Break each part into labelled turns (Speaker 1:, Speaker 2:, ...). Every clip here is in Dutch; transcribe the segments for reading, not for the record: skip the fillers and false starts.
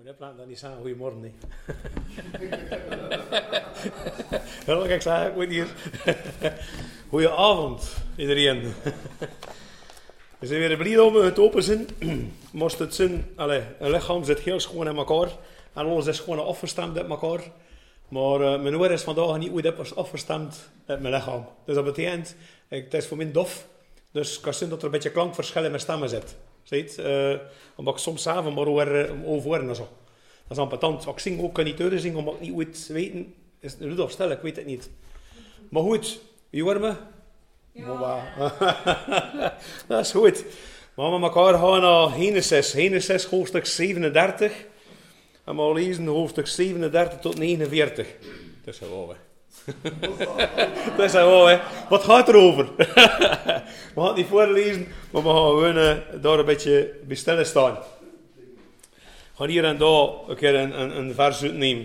Speaker 1: Moet je dan niet zeggen goedemorgen, nee. Wel, ik zeg, ik moet hier. Goedenavond, iedereen. We zijn weer blij om het open zijn. Moest het zijn, een lichaam zit heel schoon in elkaar. En alles is gewoon afgestemd met elkaar. Maar mijn oor is vandaag niet goed afgestemd met mijn lichaam. Dus dat betekent, het is voor mij dof. Dus ik kan zien dat er een beetje klankverschil in mijn stemmen zit. Ziet? Omdat ik soms avond maar over en zo. Dat is ambetant. Ik zing ook niet te zingen, omdat ik niet goed weten. Is het Rudolf Stel? Ik weet het niet. Maar goed, wie hoor me? Ja. Dat is goed. Maar we met elkaar gaan naar Genesis hoofdstuk 37. En we lezen hoofdstuk 37 tot 49. Dat is gewoon, hè. Dat is gewoon, hè. Wat gaat er over? We gaan het niet voorlezen, maar we gaan gewoon daar een beetje bij stilstaan. We gaan hier en daar een keer een vers uitnemen.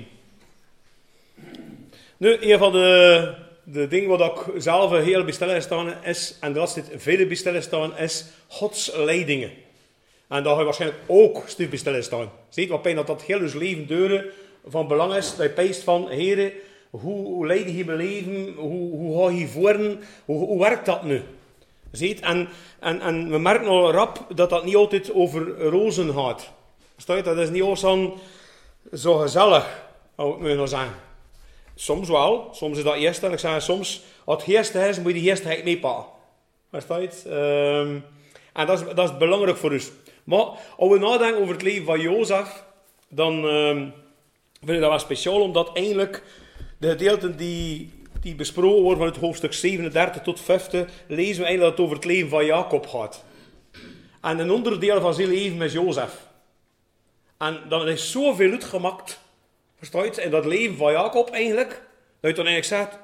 Speaker 1: Nu, een van de dingen wat ik zelf heel bij stilstaan is, en dat zit veel bij stilstaan, is Gods leidingen. En daar ga je waarschijnlijk ook stuk bij stilstaan. Ziet wat pijn dat heel ons leven deuren van belang is. Dat je pijst van, heren, hoe leid je mijn leven? Hoe ga je voeren? Hoe werkt dat nu? Ziet? En we merken al rap dat dat niet altijd over rozen gaat. Verstaat? Dat is niet altijd zo gezellig, moet je nou zeggen. Soms wel, soms is dat eerst. En ik zeg soms, als het eerste is, moet je die eerste meepakken. Verstaat? En dat is belangrijk voor ons. Maar als we nadenken over het leven van Jozef, dan vind ik dat wel speciaal, omdat eigenlijk de gedeelten die besproken worden van het hoofdstuk 37 tot 50, lezen we eigenlijk dat het over het leven van Jacob gaat. En een onderdeel van zijn leven is Jozef. En dan is zoveel uitgemaakt, verstaat, in dat leven van Jacob eigenlijk, dat je dan eigenlijk zegt,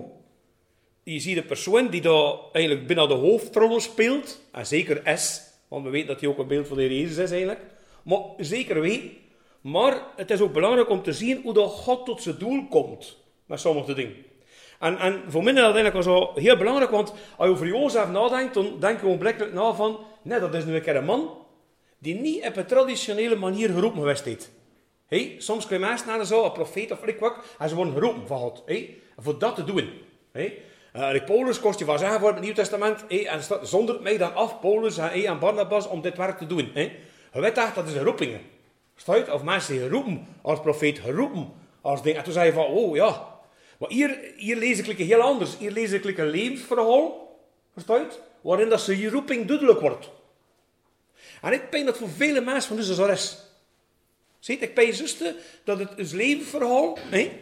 Speaker 1: je ziet de persoon die daar eigenlijk binnen de hoofdrol speelt, en zeker is, want we weten dat hij ook een beeld van de Heer Jezus is eigenlijk, maar zeker weet. Maar het is ook belangrijk om te zien hoe dat God tot zijn doel komt, met sommige dingen. En voor mij is dat eigenlijk zo heel belangrijk, want als je over Jozef nadenkt, dan denk je onbeleidelijk na van, nee, dat is nu een keer een man, die niet op een traditionele manier geroepen geweest heeft. Soms kun je mensen naar zo, een profeet of wat, en ze worden geroepen van God, voor dat te doen. Paulus kost je van zeggen voor het Nieuw Testament, en zondert mij dan af, Paulus en Barnabas, om dit werk te doen. Je weet echt, dat is een roepingen. Verstaat? Of mensen die geroepen, als profeet geroepen, als ding. En toen zei je van, ja. Maar hier lees ik heel anders. Hier lees ik een levensverhaal, verstaat? Waarin dat je roeping duidelijk wordt. En ik denk dat voor vele mensen van ons zo is. Ziet, ik ben zuster dat het levensverhaal,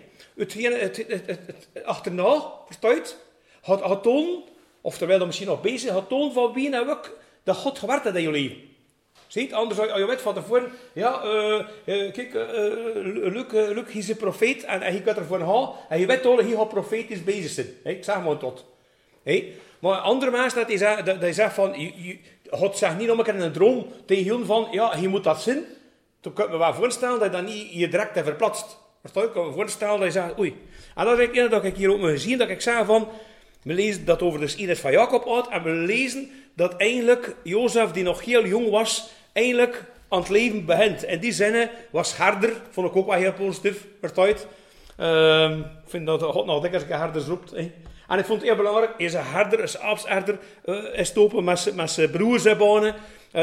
Speaker 1: het achterna, verstaat? Gaat tonen, of terwijl dat misschien nog bezig is, gaat tonen van wie en welk dat God gewerkt heeft in je leven. Ziet, anders als je weet van tevoren, kijk, Luc is een profeet en je kunt ervoor gaan, en je weet al, hij gaat profetisch bezig zijn. Ik zeg maar tot. Maar andere mensen, die zeggen van, God zegt niet om een keer in een droom tegen hun van, je moet dat zien. Dan kun je me wel voorstellen dat je dat niet je direct hebt verplaatst. Ik kan me voorstellen dat je zegt, oei. En dat is eigenlijk dat ik hier ook me gezien, dat ik zeg van, we lezen dat over de geschiedenis van Jacob uit, en we lezen dat eigenlijk Jozef, die nog heel jong was, eigenlijk aan het leven begint. In die zin was herder, vond ik ook wel heel positief, vertaald. Ik vind dat God nog dikwijls een herder roept. En ik vond het heel belangrijk, hij is een herder, is een aapsherder, is stopen met zijn broers en banen.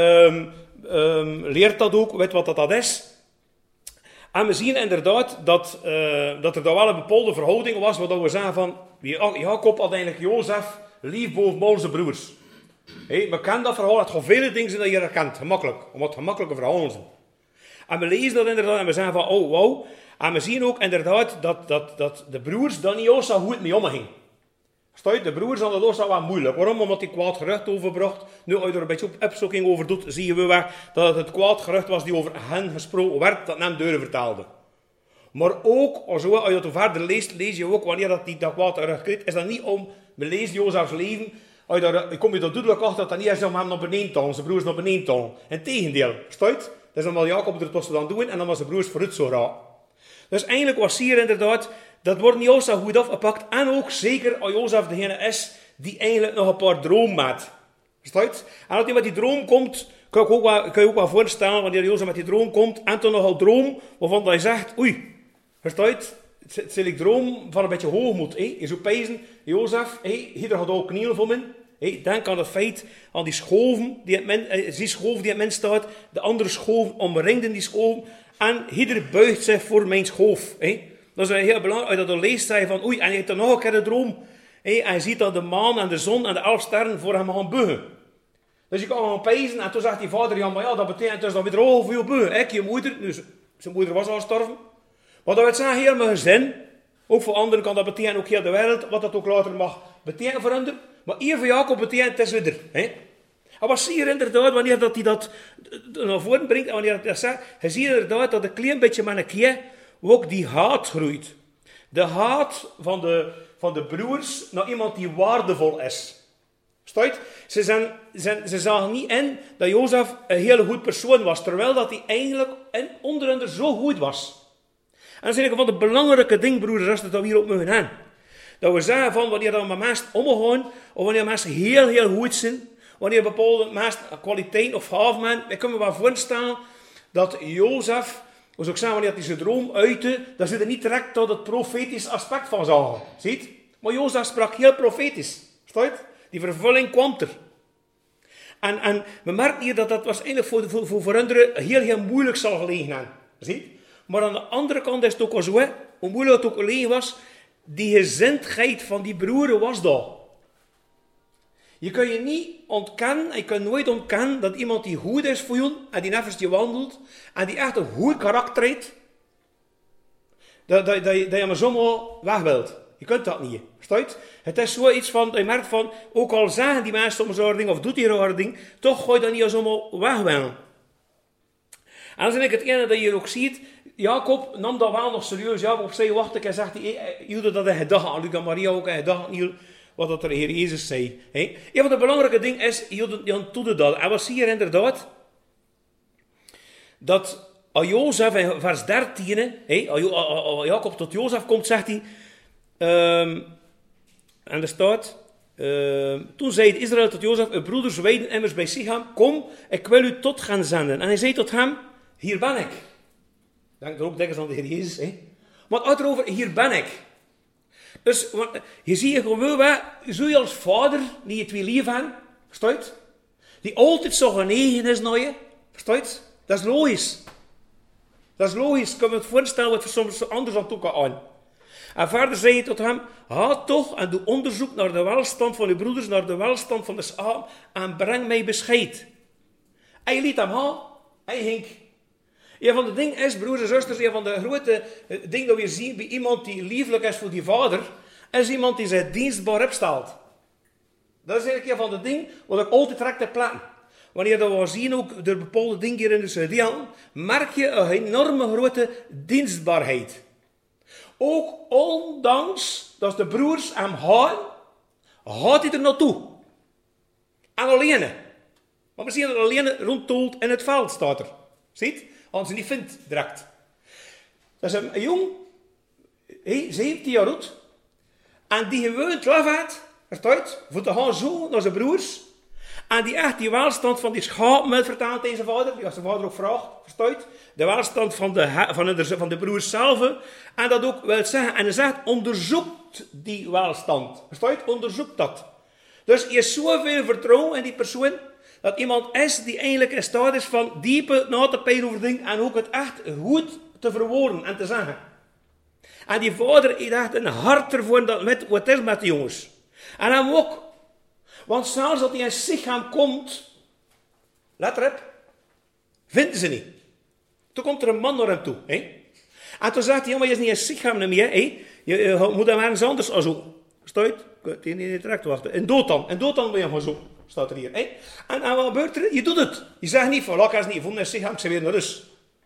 Speaker 1: Leert dat ook, weet wat dat is. En we zien inderdaad dat er daar wel een bepaalde verhouding was, waar we zeggen van, Jacob had eigenlijk Jozef lief boven zijn broers. We kennen dat verhaal, het gaat vele dingen zijn dat je herkent, gemakkelijk, omdat het gemakkelijke verhalen zijn. En we lezen dat inderdaad en we zeggen van, wow. En we zien ook inderdaad dat de broers daar niet zo goed mee omgingen. Verstaat? De broers hadden dat wel moeilijk. Waarom? Omdat hij kwaad gerucht overbracht. Nu, als je er een beetje op opzoeking over doet, zie je wel dat het kwaad gerucht was die over hen gesproken werd, dat hem deuren vertaalde. Maar ook, als je dat verder leest, lees je ook wanneer dat kwaad gerucht krijgt, is dat niet om, we lezen Jozefs leven, kom je er duidelijk achter dat dat niet is om hem naar beneden te halen, zijn broers naar beneden te halen. Integendeel, verstaat? Dat is omdat Jacob er tussen dan doen en dan was zijn broers vooruit zo raar. Dus eigenlijk was hier inderdaad, dat wordt niet zo goed afgepakt. En ook zeker als Jozef degene is die eigenlijk nog een paar dromen maakt. Verstaat? En als hij met die droom komt, Kun je ook wel voorstellen, wanneer Jozef met die droom komt, en toen nogal droom, waarvan hij zegt, oei, verstaat, het zal ik droom van een beetje hoogmoed. Je zou pijzen, Jozef, hier gaat ook knielen voor me. Denk aan het feit, aan die schoven die het mens staat, de andere schoven omringden die schoven, en ieder buigt zich voor mijn schoof. Dat is heel belangrijk, dat je leest, zei van, oei, en je hebt dan nog een keer de droom, en je ziet dat de maan en de zon en de 11 sterren voor hem gaan buigen. Dus je kan gaan pijzen, en toen zegt die vader, ja, maar ja, dat betekent dus dat we er al voor je buigen. Je moeder, dus zijn moeder was al gestorven. Maar dat wil zeggen, heel mijn gezin, ook voor anderen kan dat betekenen, ook heel de wereld, wat dat ook later mag betekenen voor anderen. Maar hier voor Jacob betekent het is weer er. En wat zie je inderdaad, wanneer dat hij dat naar voren brengt, en wanneer hij dat zegt, je ziet inderdaad dat een klein beetje met een keer ook die haat groeit. De haat van de broers naar iemand die waardevol is. Verstaan? Ze zagen niet in dat Jozef een hele goed persoon was, terwijl dat hij eigenlijk onder zo goed was. En dat is eigenlijk van de belangrijke ding, broeders, dat we hier op mogen gaan. Dat we zeggen van wanneer we met mensen omgaan, of wanneer mensen heel, heel goed zijn, wanneer bepaalde mensen kwaliteit of haven, dan kunnen we wel voorstellen dat Jozef, als ik zeggen, wanneer hij zijn droom uitte, dat ze er niet direct tot het profetisch aspect van zagen. Ziet? Maar Jozef sprak heel profetisch. Verstaan? Die vervulling kwam er. En we merken hier dat dat was eigenlijk voor anderen heel, heel moeilijk zal gelegen hebben. Ziet? Maar aan de andere kant is het ook al zo, hoe moeilijk het ook gelegen was, die gezindheid van die broeren was daar. Je kan je niet ontkennen, je kan nooit ontkennen dat iemand die goed is voor je, en die nevens je wandelt, en die echt een goed karakter heeft, dat je maar zomaar weg wilt. Je kunt dat niet. Verstaan? Het is zoiets van, je merkt van, ook al zeggen die mensen soms zo'n ding, of doet die zo'n ding, toch ga je dat niet zomaar weg willen. En dat is eigenlijk het ene dat je hier ook ziet. Jacob nam dat wel nog serieus. Jacob zei, wacht, ik zegt, jullie dat een gedachte aan, Luca Maria ook een gedachte aan, wat dat de Heer Jezus zei. Een van de belangrijke dingen is, Jan doet dat. En wat zie je inderdaad? Dat als Jozef in vers 13, als Jacob tot Jozef komt, zegt hij, en er staat, toen zei Israël tot Jozef, uw broeders weiden immers bij Sichem, kom, ik wil u tot gaan zenden. En hij zei tot hem, hier ben ik. Denk er ook dikwijls aan de Heer Jezus. Maar het gaat erover, hier ben ik. Dus je ziet gewoon wel, zo je als vader, die je twee lief hebt, verstaat? Die altijd zo genegen is naar je, verstaat? Dat is logisch. Dat is logisch. Kun je het voorstellen wat er soms anders aan toe kan aan. En verder zei je tot hem, ga toch en doe onderzoek naar de welstand van je broeders, naar de welstand van de schaap, en breng mij bescheid. En je liet hem gaan, hij ging. Een van de dingen is, broers en zusters, een van de grote dingen dat we zien bij iemand die lieflijk is voor die vader, is iemand die zich dienstbaar opstelt. Dat is eigenlijk een van de dingen wat ik altijd direct heb plannen. Wanneer dat we zien ook door bepaalde dingen hier in de deel, merk je een enorme grote dienstbaarheid. Ook ondanks dat de broers hem gaan, gaat hij er naartoe. En alleen. Maar we zien dat alleen rondtoelt in het veld staat er. Ziet? Als hij niet vindt direct. Dat is een jong, 17 jaar oud, en die gewoon laf had, verstaat, voor te gaan zo naar zijn broers, en die echt die welstand van die schapen wil vertellen tegen zijn vader, die als zijn vader ook vraagt, verstaat, de welstand van de broers zelf, en dat ook wil zeggen, en hij zegt, onderzoekt die welstand, verstaat, onderzoekt dat. Dus je hebt zoveel vertrouwen in die persoon, dat iemand is die eigenlijk in staat is van diepe na te peilen over dingen en ook het echt goed te verwoorden en te zeggen. En die vader heeft echt een hart ervoor dat met wat is met de jongens. En hem ook. Want zelfs dat hij in Sichem komt, let erop, vinden ze niet. Toen komt er een man naar hem toe. En toen zegt hij, ja, maar je is niet in Sichem meer. Je moet hem ergens anders zoeken. Verstaat? Ik kan het niet direct wachten. In Dothan moet je hem gaan zoeken. Staat er hier. En wat gebeurt er? Je doet het. Je zegt niet van, laat ik eens niet vonden in Sichem, ik zeg weer naar rust.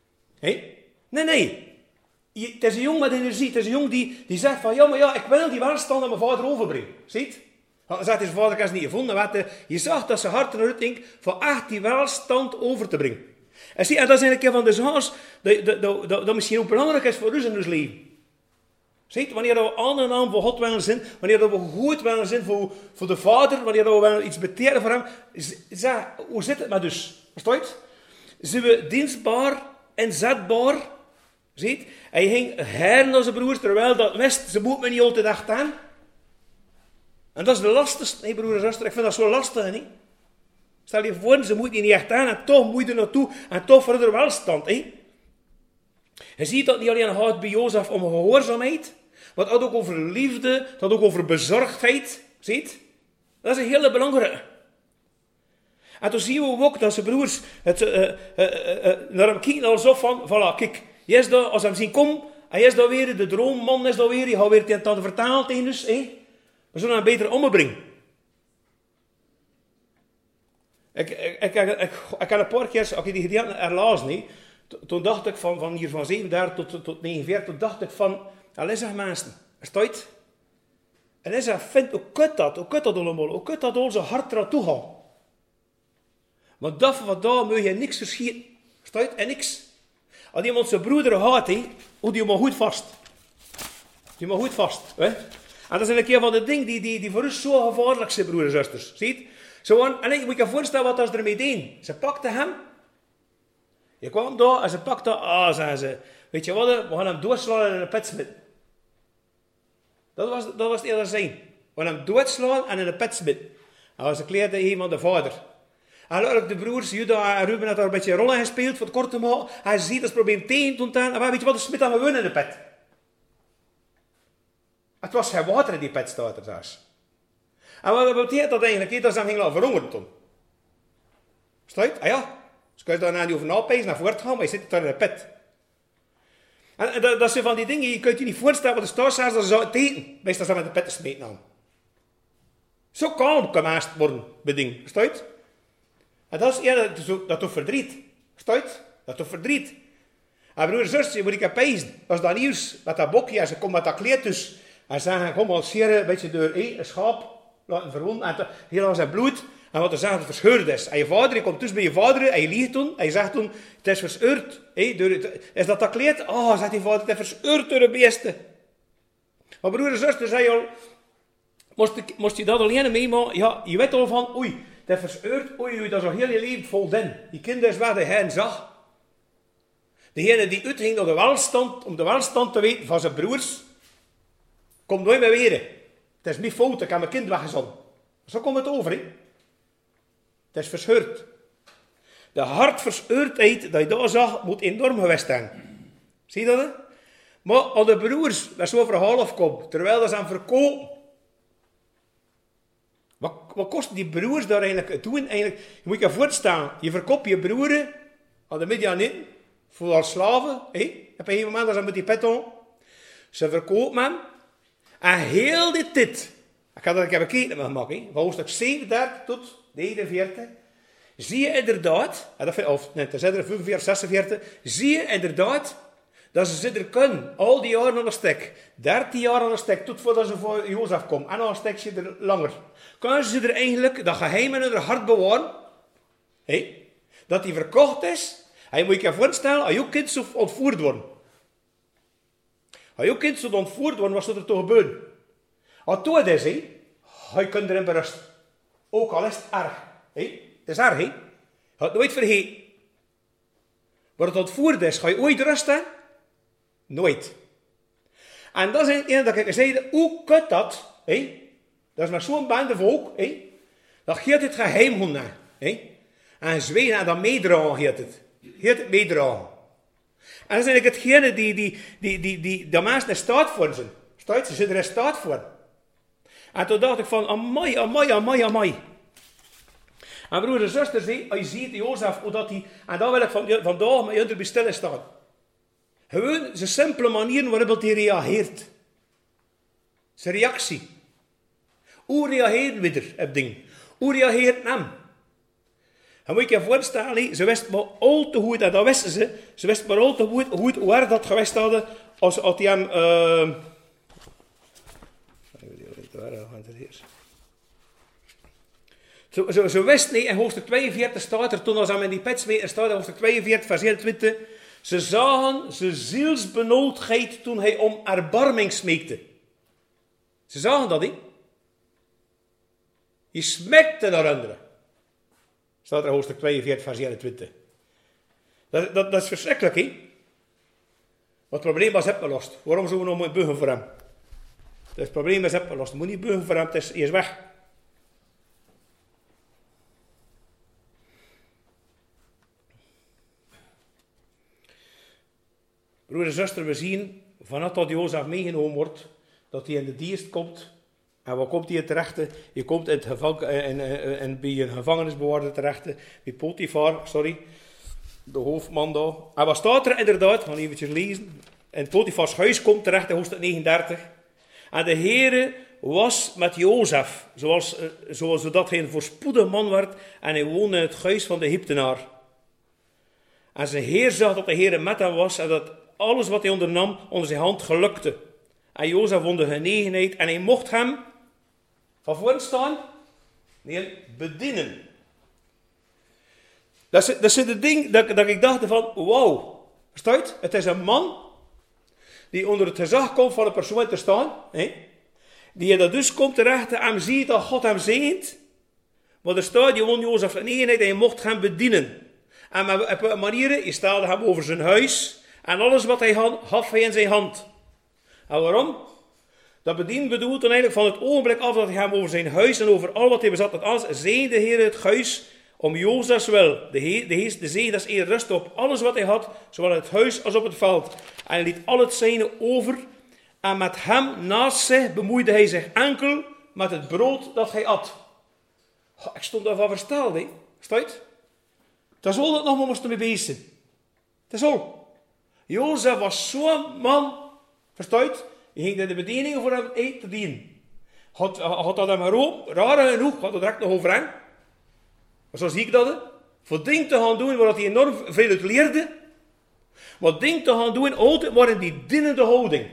Speaker 1: Nee. Het is een jong met energie. Het is een jong die zegt van, ja, maar ja, ik wil die welstand aan mijn vader overbrengen. Ziet? Dan zegt hij, zijn vader, ik heb het niet gevonden. Je zag dat zijn hart eruit ging van echt die welstand over te brengen. En dat is eigenlijk een van de zaken dat misschien ook belangrijk is voor ons in ons leven. Ziet, wanneer we aangenaam voor God willen zijn, wanneer we goed willen zijn voor de Vader, wanneer we willen iets betekenen voor hem, hoe zit het met dus? Verstaat? Zijn we dienstbaar, inzetbaar? Ziet? Hij ging heren naar zijn broers, terwijl dat wist, ze moet me niet altijd echt aan. En dat is de lastigste, broer en zuster, ik vind dat zo lastig, niet? Stel je voor, ze moet niet echt aan, en toch moet je er naartoe, en toch voor de welstand, hè? Je ziet dat niet alleen gaat bij Jozef om gehoorzaamheid, maar het gaat ook over liefde, het gaat ook over bezorgdheid. Ziet? Dat is een hele belangrijke. En toen zien we ook dat zijn broers naar hem kijken alsof van, voilà, kijk, je is daar, als hij hem zien komen, hij is daar weer, de droomman is daar weer, je gaat weer het aan vertalen tegen dus, we zullen hem beter ombrengen. Ik heb een paar keer, als ik die gedeelte erlazen, toen dacht ik van hier van 37 tot 49, toen dacht ik van, allee zeg mensen, staat? En hij zegt, vindt, hoe kut dat allemaal, hoe kut dat onze hart eraan gaan. Maar dat van daar moet je niks verschieten, staat? En niks. Als iemand zijn broeder haat, houdt hij maar goed vast. Die maar goed vast, hè? En dat is een keer van de dingen die voor ons zo gevaarlijk zijn, broers en zusters, ziet? En ik moet je voorstellen wat ze ermee deden. Ze pakten hem. Je kwam daar en ze pakten, zeggen ze, weet je wat, we gaan hem doodslaan en in een put smitten. Dat was het eerder zijn. We gaan hem doodslaan en in een put smitten. En was kleerde iemand de vader. En laat de broers, Juda en Ruben, had daar een beetje rollen gespeeld voor het kort te maken. Hij ziet dat probleem tegen toen aan. En weet je wat, de smit aan gewoon in de put. Het was geen water in die put, staat er zelfs. En wat betekent dat eigenlijk? Dat ze hem ging laten verhongeren toen. Staat? Ah ja. Dus kun je daar niet over napijzen naar voort gaan, maar je zit daar in de put. En dat zijn van die dingen, je kunt je niet voorstellen wat de staat zegt dat ze zouden eten. Meestal zijn met de put te smeten aan. Zo kalm kan het worden, beding. Staat? En dat is eerder, dat doet verdriet. Staat? Dat doet verdriet. En broer en zus, moet ik heb pijzen. Als dat nieuws met dat bokje en ze komt met dat kleed dus. En ze zeggen, kom al scheren, een beetje door een schaap laten verwonden. En heel aan zijn bloed. En wat er zeggen, het verscheurd is. En je vader, je komt dus bij je vader en je liegt toen. En je zegt toen, het is verscheurd. Is dat kleed? Zegt die vader, het is verscheurd door de beesten. Maar broer en zuster, zei al, moest je dat alleen meemaken? Ja, je weet al van, oei, het is verscheurd. Oei, dat is al heel je leven vol den. Die kinderen is waar de hen zag. Degene die uitging naar de welstand, om de welstand te weten van zijn broers, komt nooit meer weer. Het is niet fout, ik heb mijn kind weggezonden. Zo komt het over, hè. Het is verscheurd. De hartverscheurdheid dat je daar zag, moet enorm geweest zijn. Zie je dat? Hè? Maar als de broers met zo'n verhaal afkomen, terwijl ze hem verkopen, wat kosten die broers daar eigenlijk doen? Eigenlijk, je moet je voorstellen, je verkoopt je broeren aan de Midianieten voor als slaven. Op een gegeven moment, dat ze met die pet aan. Ze verkopen hem. En heel dit tijd, ik heb bekeken met gemaakt, van hoofdstuk 37 tot 41, zie je inderdaad, dat is er 45, 46, zie je inderdaad dat ze er kunnen, al die jaren aan een stek, 13 jaar aan een stek, tot voordat ze voor Jozef komen, en al een stekje er langer, kunnen ze er eigenlijk dat geheim in hun hart bewaren, dat die verkocht is, en je moet je voorstellen, als je kind zou ontvoerd worden. Als je kind zou ontvoerd worden, wat zou er toch gebeuren? Als het dood is, ga je kind erin berusten. Ook al is het erg. Het is erg, je gaat het nooit vergeten. Maar het ontvoerd is, ga je ooit rusten? Nooit. En dat is het ene dat ik zei, hoe kut dat? Dat is maar zo'n bende volk. Dat geeft het geheim gewoon. En zwegen en dan meedragen geeft het. Geeft het meedragen. En dat is eigenlijk hetgene die de mensen in staat voor zijn. Ze zitten er in staat voor. En toen dacht ik van, amai. En broers en zusters, als je ziet Jozef, hoe dat hij, en dan wil ik vandaag met jullie bij stilstaan. Gewoon zijn simpele manier waarop hij reageert. Zijn reactie. Hoe reageert we er op dingen? Hoe reageert hem? En moet je je voorstellen, ze wisten maar al te goed, en dat wisten ze, ze wisten maar al te goed hoe erg dat geweest hadden, als die hem, Ze wisten niet, in hoofdstuk 42 staat er, toen als hij in die pet smeet, staat in hoofdstuk 42, vers 21, Ze zagen zijn zielsbenoodheid toen hij om erbarming smeekte. Ze zagen dat, hè? Je smekte naar anderen. Staat er in hoofdstuk 42, vers 21. Dat is verschrikkelijk, hè? Want het probleem was opgelost. Waarom zouden we nog moeten buigen voor hem? Het probleem is opgelost. Je moet niet buigen voor hem, hij is weg. Broer en zuster, we zien vanaf dat Jozef meegenomen wordt, dat hij in de dienst komt. En waar komt hij terecht? Je komt in bij een gevangenisbewaarder terecht, bij Potifar, de hoofdman daar. En wat staat er inderdaad? Ik ga even lezen. In Potifars huis komt terecht in hoofdstuk 39. En de Heere was met Jozef, zodat hij een voorspoedig man werd en hij woonde in het huis van de Egyptenaar. En zijn Heer zag dat de Heere met hem was en dat alles wat hij ondernam onder zijn hand gelukte. En Jozef vond de genegenheid en hij mocht hem van voren staan? Nee, bedienen. Dat is het ding dat ik dacht van, wauw. Verstaat? Het is een man die onder het gezag komt van een persoon te staan. Die dat dus komt terecht en hem ziet dat God hem zegent. Maar er staat, je won Jozef een eenheid en je mocht hem bedienen. En op een manier, je stelde hem over zijn huis. En alles wat hij had, gaf hij in zijn hand. En waarom? Dat bedienen bedoelt dan eigenlijk van het ogenblik af dat hij hem over zijn huis en over al wat hij bezat had alles, zegen de Heer het huis om Jozefs wil. De zegen des Heer rust op alles wat hij had, zowel in het huis als op het veld. En hij liet al het zijne over. En met hem naast zich bemoeide hij zich enkel met het brood dat hij at. Ik stond daarvan versteld, hè. Verstaat? Dat is al dat nog maar moesten mee bezig zijn. Dat is al. Jozef was zo'n man, verstaat? Je ging in de bedieningen voor hem eten te dienen. Had dat hem geroepen, raar genoeg, had dat direct nog over hem. Maar zo zie ik dat. Voor dingen te gaan doen waar hij enorm veel uit leerde. Maar dingen te gaan doen altijd maar in die dienende houding.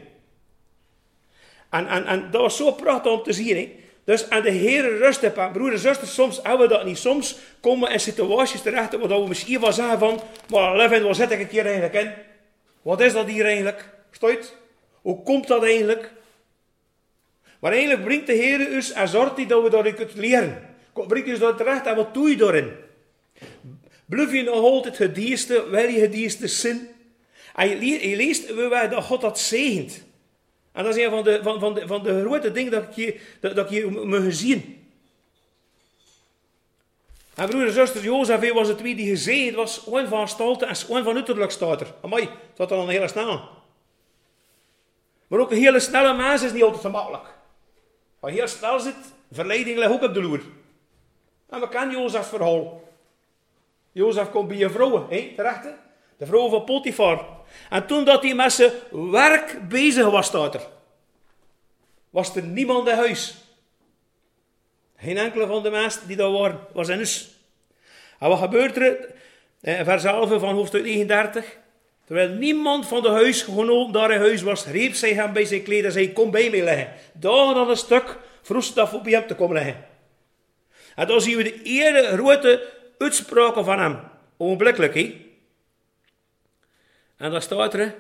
Speaker 1: En dat was zo prachtig om te zien. Hè? Dus aan de Heer rust op hem. Broer en zuster, soms hebben we dat niet. Soms komen we in situaties terecht waar we misschien wel zeggen van, maar Levin, waar zit ik hier eigenlijk in? Wat is dat hier eigenlijk? Verstaat? Hoe komt dat eigenlijk? Maar eigenlijk brengt de Heer ons en zorgt hij dat we daarin kunnen leren. Brengt ons dat terecht en wat doe je daarin? Blijf je nog altijd het dierste, wil je het dierste zin? En je leest dat God dat zegent. En dat is een van de grote dingen dat ik hier moet zien. En broer en zuster, Jozef was het wie die gezegend was, een van gestalte en een van uiterlijk staat er. Amai, dat dan een hele snel. Maar ook een hele snelle mens is niet altijd gemakkelijk. Wat heel snel zit, verleiding ligt ook op de loer. En we kennen Jozef's verhaal. Jozef komt bij je vrouw, terecht. De vrouw van Potifar. En toen dat hij met zijn werk bezig was, staat er. Was er niemand in huis. Geen enkele van de mensen die daar waren, was in huis. En wat gebeurt er? Vers 11 van hoofdstuk 39. Terwijl niemand van de huisgenoten daar in huis was, greep zij hem bij zijn kleden en zei, kom bij mij liggen. Dagen aan een stuk vroeg ze dat voor bij hem te komen liggen. En dan zien we de eerste grote uitspraken van hem. Onblikkelijk, hè. En dan staat er,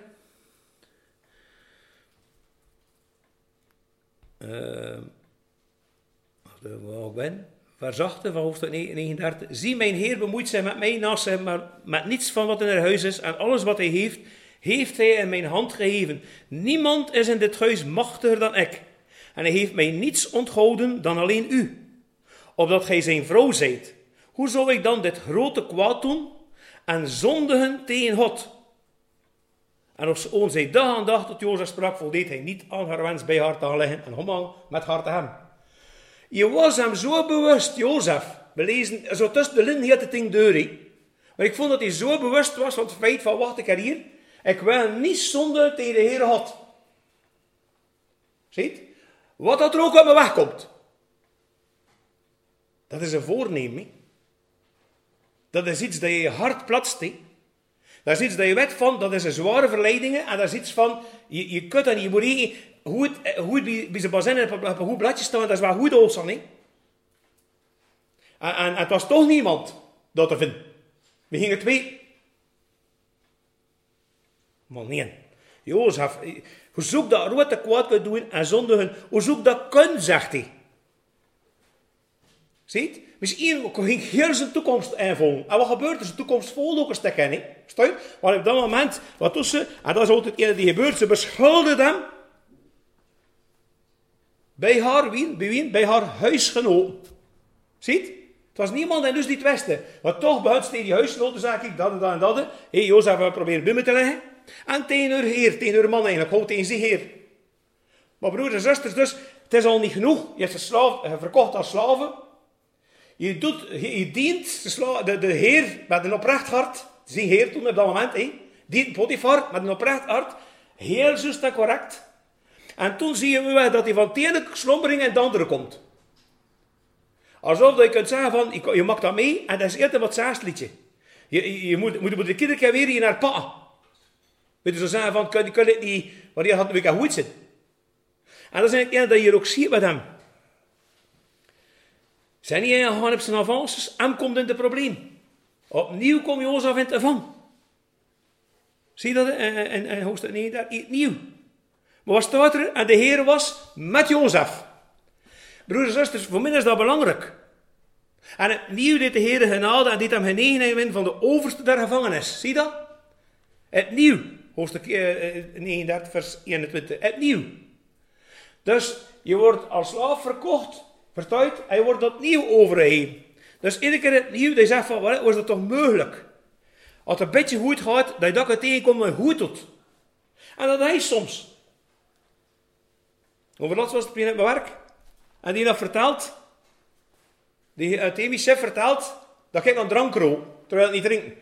Speaker 1: waar ik ben, vers 8 van hoofdstuk 39. Zie, mijn Heer bemoeit zich met mij naast hem, maar met niets van wat in haar huis is. En alles wat hij heeft hij in mijn hand gegeven. Niemand is in dit huis machtiger dan ik. En hij heeft mij niets onthouden dan alleen u. Opdat gij zijn vrouw zijt. Hoe zou ik dan dit grote kwaad doen en zondigen tegen God? En als zij dag aan dag tot Jozef sprak, voldeed hij niet aan haar wens bij haar te gaan liggen en helemaal met haar te hem. Je was hem zo bewust, Jozef. We lezen zo tussen de linden heel het ding deur. Maar ik vond dat hij zo bewust was van het feit van, wacht, ik er hier. Ik wil niet zonde tegen de Heer God. Ziet? Wat dat er ook op me wegkomt. Dat is een voornemen. Dat is iets dat je hart platst. Dat is iets dat je weet van, dat is een zware verleiding. En dat is iets van, je kunt en je moet eten. Hoe het bij zijn bazin op een goed bladje staan, dat is wel goed olsaan. En het was toch niemand dat te vinden. We gingen twee. Maar nee. Jozef, hoe zoek dat rote kwaad kunt doen en zondigen, hoe zoek dat kun, zegt hij. Ziet? Misschien ging heel zijn toekomst invullen. En wat gebeurt er? Zijn toekomst vol ook een stuk in. Stuit? Maar op dat moment, wat doet ze? En dat is altijd het die gebeurt. Ze beschuldigt hem. Bij haar, wie? Bij haar huisgenoten. Ziet? Het was niemand in dus die het wisten. Maar toch buiten tegen die huisgenoten zei ik dat en dat en dat. Hé, Jozef, we proberen binnen te leggen. En tegen haar heer, tegen haar man eigenlijk, gewoon tegen zijn heer. Maar broers en zusters, dus, het is al niet genoeg. Je hebt je verkocht als slaven. Je dient de heer met een oprecht hart. Zijn heer toen op dat moment, dient Potifar met een oprecht hart. Heel juist en correct. En toen zie je dat hij van de ene slombering in de andere komt. Alsof dat je kunt zeggen van, je mag dat mee en dat is eerder wat zaastliedje. Je moet de iedere keer weer hier naar pakken. Weet je, zo zeggen van, kun je het niet, want je gaat weer goed zijn. En dat is eigenlijk dat je hier ook ziet met hem. Zijn niet aangegaan op zijn avances, hem komt in het probleem. Opnieuw kom Jozef in te van. Zie je dat in hoofdstuk 9 daar? Opnieuw. Maar wat staat er? En de Heer was met Jozef. Broers en zusters, voor mij is dat belangrijk. En opnieuw deed de Heer genade en deed hem genegenheid in van de overste der gevangenis. Zie je dat? Opnieuw. Hoofdstuk 39 vers 21. Opnieuw. Dus je wordt als slaaf verkocht. Verstuit, hij wordt opnieuw overgegeven. Dus iedere keer opnieuw, hij zegt van, wat is dat toch mogelijk? Als het een beetje goed gaat, dat je dat tegenkomt en goed doet. En dat hij soms. Overlaatst was het bij mijn werk. En die dat vertelt, die uit de chef vertelt, dat ik aan drank rook, terwijl ik niet drinken.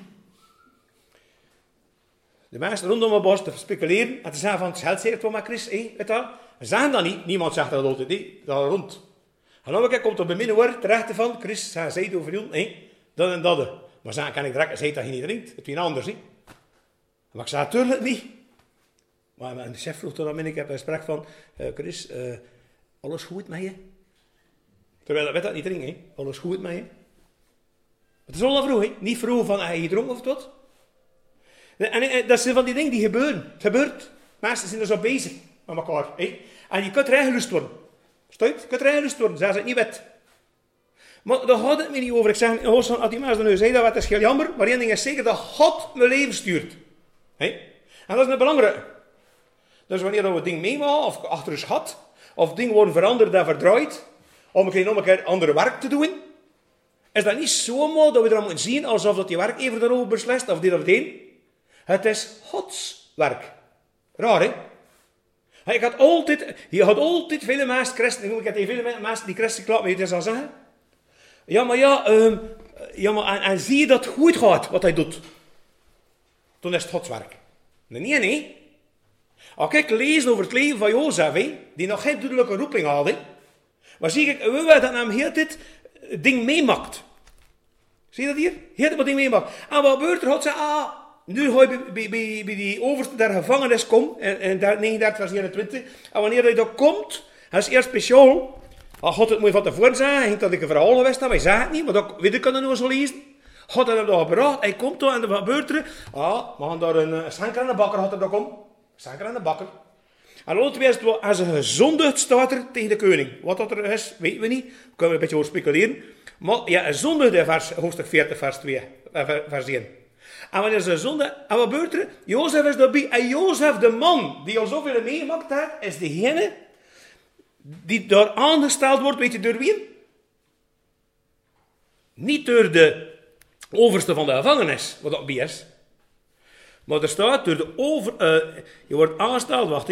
Speaker 1: De mensen rondom me bos te speculeren en te zeggen van, het geld zeker toch maar Chris, weet je wel? We zeggen dat niet, niemand zegt dat altijd, dat rond. En dan komt er bij mij woord terecht van, Chris, zei het over jou, dat en dat. Maar zeggen, kan ik drinken, zei dat je niet drinkt, het is een ander, Maar ik zei, natuurlijk niet. Maar de chef vroeg toen aan mij, ik heb een gesprek van, Chris, alles goed met je? Terwijl ik dat niet drinken, alles goed met je? Het is al vroeg, niet vroeg van, heb je gedronken of wat? En dat zijn van die dingen die gebeuren. Het gebeurt. Mensen zijn er zo bezig met elkaar. En je kunt erin gelust worden. Stuit? Je kunt erin gelust worden. Zij het niet wet. Maar daar gaat het me niet over. Ik zeg, als die mensen nu zeggen, dat is heel jammer. Maar één ding is zeker, dat God mijn leven stuurt. En dat is niet belangrijk. Dus wanneer we dingen meemaken, of achter een schat, of dingen worden veranderd en verdraaid, om een keer andere werk te doen, is dat niet zomaar dat we er moeten zien alsof dat die werkgever erover beslist, of dit of die. Het is Gods werk. Raar, hè? Je had altijd veel mensen christen, ik heb veel mensen die christen klappen, weet je zal zeggen. En zie je dat het goed gaat, wat hij doet. Toen is het Gods werk. Nee. Als ik lees over het leven van Jozef, die nog geen duidelijke roeping had, maar zie ik dat hem heel dit ding meemaakt. Zie je dat hier? Heel dit wat ding meemaakt. En wat gebeurt er? God zegt, nu ga je bij die overste der gevangenis komen, in 39 vers 21. En wanneer hij daar komt, dat is eerst speciaal. Als God het moet van tevoren zeggen, hij ging dat ik een verhaal geweest heb, hij zei het niet, maar dat weet ik nu zo lezen. God had hem daar gebracht, hij komt daar en wat gebeurt er? We gaan daar een schenker en een bakker, had er daar komen. Schenker en een bakker. En onderwijs, als een gezondigd staat er tegen de koning. Wat dat er is, weten we niet. We kunnen een beetje over speculeren. Maar ja, een zondigde hoofdstuk 40 vers 2, vers 1. En wanneer ze zonde, en wat gebeurt er? Jozef is daarbij. En Jozef, de man die al zoveel meegemaakt heeft, is degene die daar aangesteld wordt, weet je door wie? Niet door de overste van de gevangenis, wat dat bij is. Maar er staat door je wordt aangesteld, wacht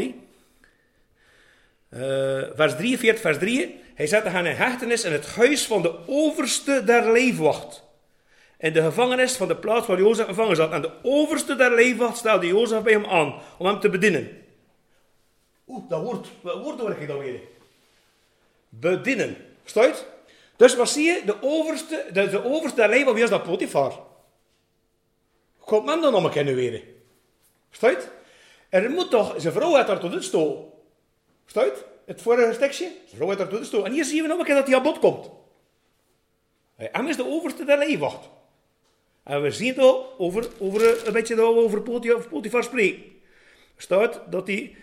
Speaker 1: vers 43, vers 3. Hij zette hen in hechtenis in het huis van de overste der lijfwacht. In de gevangenis van de plaats waar Jozef gevangen zat. En de overste der lijfwacht stelde Jozef bij hem aan om hem te bedienen. Wat woord hoor ik dan weer? Bedienen. Verstaan? Dus wat zie je? De overste der lijfwacht, wie is dat? Potifar. Komt hem dan nog een keer nu weer? Verstaan? Er moet toch, zijn vrouw had daar tot het stoel. Verstaan? Het vorige stekje. Zijn vrouw had daar tot het stoel. En hier zien we nog een keer dat hij aan bod komt. Hem is de overste der lijfwacht. En we zien het over een beetje dat we over Potifar spreken. Er staat dat hij,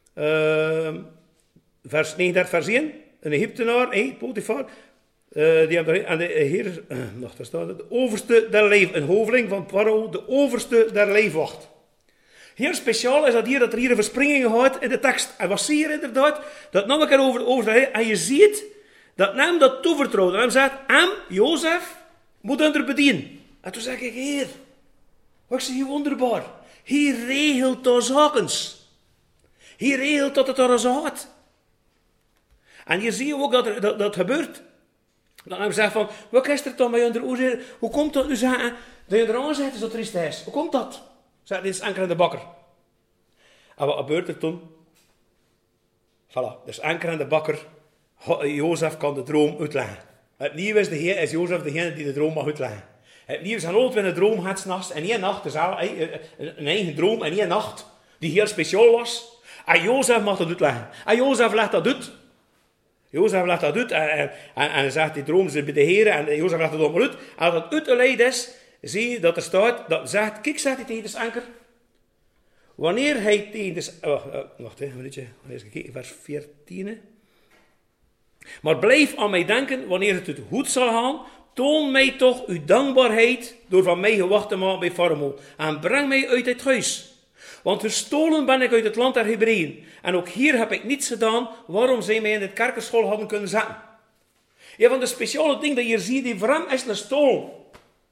Speaker 1: vers 39, vers 1, een Egyptenaar, Potifar, die aan de heer, daar staat het, de overste der lijf, een hoveling van Farao, de overste der lijfwacht. Heel speciaal is dat dat er hier een verspringing gaat in de tekst. En wat zie je inderdaad? Dat nam ik over en je ziet dat hem dat toevertrouwde. En hem zegt, Jozef, moet onder bedienen. En toen zeg ik, Heer, wat is hier wonderbaar. Hij regelt de zakens. Hij regelt dat het er zo gaat. En je ziet ook dat dat gebeurt. Dat hij zegt van, wat is er dan bij onder oor? Hoe komt dat nu zeggen dat je er aan zegt zo triest is? Hoe komt dat? Zegt dit is enkel aan de bakker. En wat gebeurt er toen? Voilà, dus enkel aan de bakker. Jozef kan de droom uitleggen. Het nieuwe is Jozef degene die de droom mag uitleggen. Het nieuwe is altijd een droom gaat 's nachts. En één nacht, dus een eigen droom en één nacht, die heel speciaal was. En Jozef mag dat uitleggen. En Jozef legt dat uit. Jozef legt dat uit en hij zegt die droom zit bij de Heer en Jozef legt dat allemaal uit. En als dat uitgeleid is, zie je dat er staat, dat zegt, kijk, zegt hij tegen de anker. Wanneer hij tegen de... wacht een minuutje, even kijken, vers 14. Maar blijf aan mij denken, wanneer het goed zal gaan, toon mij toch uw dankbaarheid door van mij gewacht te maken bij Farao. En breng mij uit het huis. Want gestolen ben ik uit het land der Hebreeën. En ook hier heb ik niets gedaan waarom zij mij in het kerkenschool hadden kunnen zetten. Een van de speciale dingen dat je ziet, die voor hem is een stol.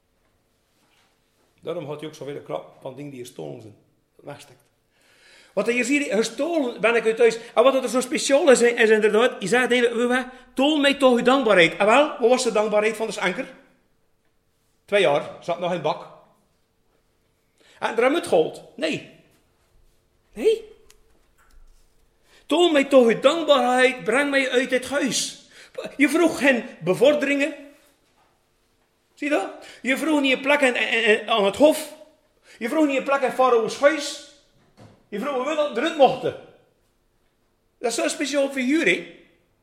Speaker 1: Daarom had hij ook zoveel krap van dingen die gestolen zijn. Wegstekt. Wat je ziet, gestolen ben ik uit thuis. En wat er zo speciaal is inderdaad, hij zegt even, toon mij toch uw dankbaarheid. En wel, wat was de dankbaarheid van de anker? 2 jaar, zat nog in het bak. En er hem het gold. Nee. Toon mij toch uw dankbaarheid, breng mij uit dit huis. Je vroeg geen bevorderingen. Zie je dat? Je vroeg niet een plek aan het hof. Je vroeg niet een plek in Farao's huis. Je vroeg wel dat eruit mochten. Dat is zo'n speciaal figuur, hè?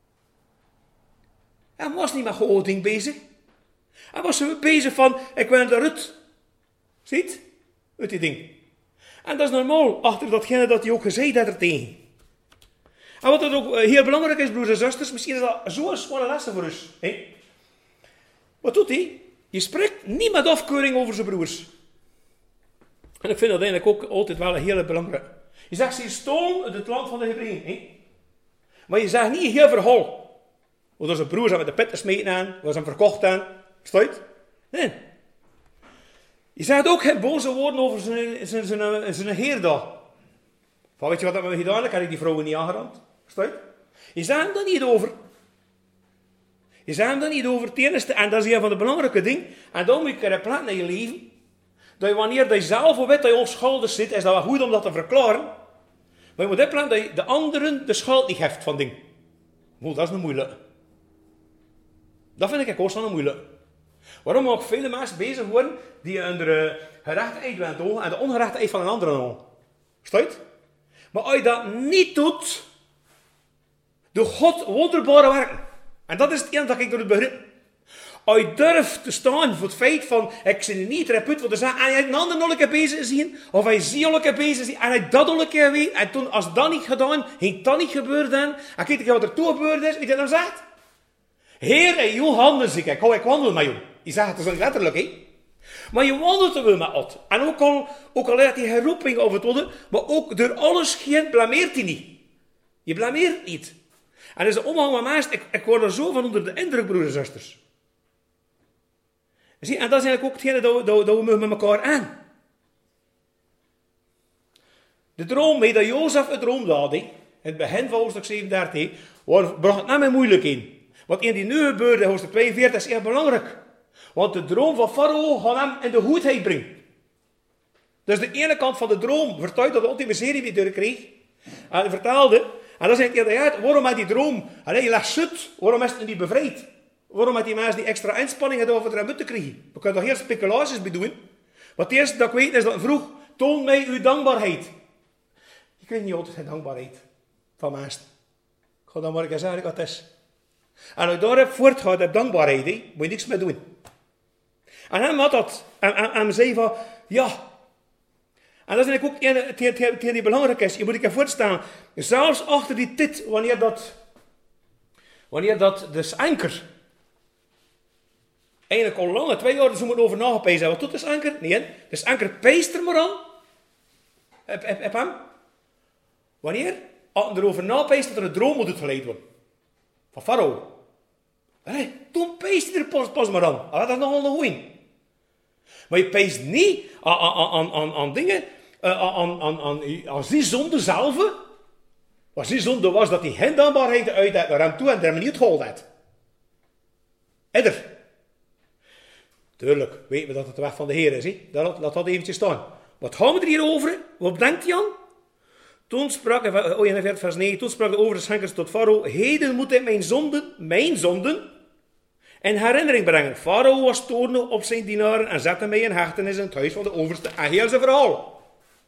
Speaker 1: Hij was niet met gewoon ding bezig. Hij was bezig van, ik wil eruit. Ziet? Uit die ding. En dat is normaal, achter datgene dat hij ook gezegd had er tegen. En wat dat ook heel belangrijk is, broers en zusters, misschien is dat zo'n zware lessen voor ons. Hè? Wat doet hij? Je spreekt niet met afkeuring over zijn broers. En ik vind dat eigenlijk ook altijd wel een hele belangrijk. Je zegt, ze stolen uit het land van de Hebreeën. Hè? Maar je zegt niet heel verhaal. Want zijn broers met de pit gesmeten aan, was hem verkocht aan. Verstaat? Nee. Je zegt ook geen boze woorden over zijn heer daar. Van, weet je wat dat met me gedaan heeft? Heb ik die vrouwen niet aangerand? Verstaat? Je zegt hem daar niet over. Je zegt hem daar niet over. Het enige, en dat is een van de belangrijke dingen. En dan moet je een plaats in je leven. Dat je wanneer je zelf weet dat je onschuldig zit, is dat wel goed om dat te verklaren. Maar je moet opletten dat je de anderen de schuld niet geeft van dingen. Dat is een moeilijke. Dat vind ik ook zo'n moeilijke. Waarom ook vele mensen bezig worden die onder gerechtigheid willen tonen en de ongerechtigheid van een ander aan. Verstaat? Maar als je dat niet doet, doet God wonderbare werken. En dat is het enige dat ik door het begrip. Als je durft te staan voor het feit van, ik zie niet reput voor te zeggen, en je een ander nog een keer bezig zien, of hij zie al een keer bezig zien, en hij dat al een keer weet, en toen, als dat niet gedaan, ging dat niet gebeurd dan, en kijk wat er toen gebeurd is, weet je dan zegt? Heer, in uw handen zie ik wandel met jou. Je zegt het zo letterlijk, hè? Maar je wandelt er wel met God. En ook al heeft hij geen roeping over het worden, maar ook door alles geen blameert hij niet. Je blameert niet. En is de omgang met mij, ik word er zo van onder de indruk, broers en zusters. Zie, en dat is eigenlijk ook hetgene dat we met elkaar aan. De droom, dat Jozef het droom had, in het begin van hoofdstuk 37, bracht het naar mij moeilijk in. Want in die nu gebeurde, hoofdstuk 42, is heel belangrijk. Want de droom van Farao gaat hem in de goedheid brengen. Dus de ene kant van de droom vertelt dat de ultieme serie weer doorkreeg. En hij vertelde, en dat is eigenlijk uit, waarom had die droom, je legt zut, waarom is het niet bevrijd? Waarom had die mensen die extra inspanning gedaan om er aan te krijgen? We kunnen toch heel speculaties bij doen. Maar het eerste dat ik weet is dat vroeg, toon mij uw dankbaarheid. Je krijgt niet altijd geen dankbaarheid van mensen. Ik ga dan maar eens zeggen wat het is. En als je daar voortgaat op dankbaarheid, moet je niks meer doen. En hij had dat. En zei van, ja. En dat is eigenlijk ook een die belangrijk is. Je moet je voorstellen, zelfs achter die tijd, wanneer dat dus anker, eigenlijk al lange 2 jaar zo moeten over nagepezen hebben. Wat doet dus anker? Nee, dus anker peest er maar aan. Heb hem? Wanneer? Als erover napeest dat er een droom moet uitgeleid worden. Van Farao. Toen peest hij er pas maar aan. Dat is nogal een goeie. Maar je peest niet aan dingen, aan die zonde zelf. Wat die zonde was dat die geen dankbaarheid uit naar hem toe en er niet geholpen had. Edder. Tuurlijk, weten we dat het de weg van de Heer is. Laat dat eventjes staan. Wat gaan we er hier over? Wat denkt hij aan? Toen sprak, vers 9, toen sprak de overschenkers tot Farao, heden moet hij mijn zonden, in herinnering brengen. Farao was toornig op zijn dienaren en zette mij in hechtenis in het huis van de overste. En heel zijn verhaal.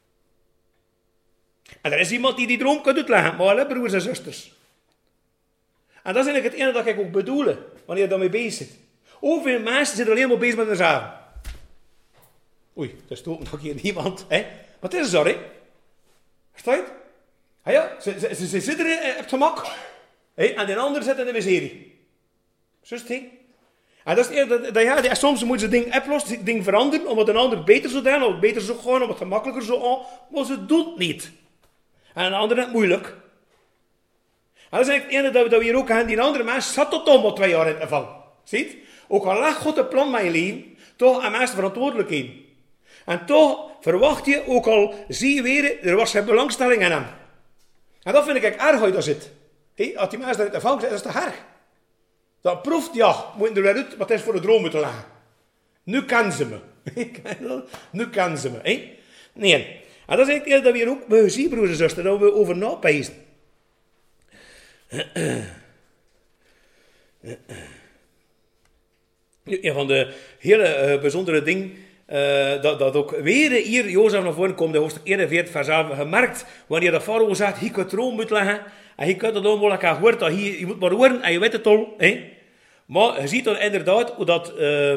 Speaker 1: En er is iemand die droom kan uitleggen, maar alle broers en zusters. En dat is eigenlijk het ene dat ik ook bedoel, wanneer je daarmee bezig zit. Hoeveel mensen zitten alleen maar bezig met hun zaken? Oei, er stoot nog hier iemand. Wat is er, hè? Versta je? Ja, ze zitten er op het gemak. En de ander zit in de miserie. Zus, hè? En dat is soms moeten ze dingen oplossen, dingen veranderen, omdat een ander beter zou doen, of beter zou gaan, of wat gemakkelijker zou gaan. Maar ze doen het niet. En een ander is het moeilijk. En dat is eigenlijk het ene dat we hier ook hebben. Die andere mens zat tot om al 2 jaar in te vallen. Ziet? Ook al lag God een plan met je leven, toch een mens verantwoordelijkheid. En toch verwacht je, ook al zie je weer, er was geen belangstelling in hem. En dat vind ik erg uit als het. Als die mensen daarin te vallen zijn, dat is te erg. Dat proeft, ja, moeten er weer uit, wat is voor een droom moeten leggen. Nu kan ze me. Nu kan ze me. Nee. En dat is eigenlijk dat we hier ook bij zien, broers en zusters, dat we over napijzen. Een van de hele bijzondere dingen, dat ook weer hier Jozef naar voren komt, de hoofdstuk 41 vers 11, gemerkt, wanneer de farao zegt, hij kan droom moet leggen, en je kunt het allemaal lekker horen, dat je moet maar horen, en je weet het al. Maar je ziet dan inderdaad hoe dat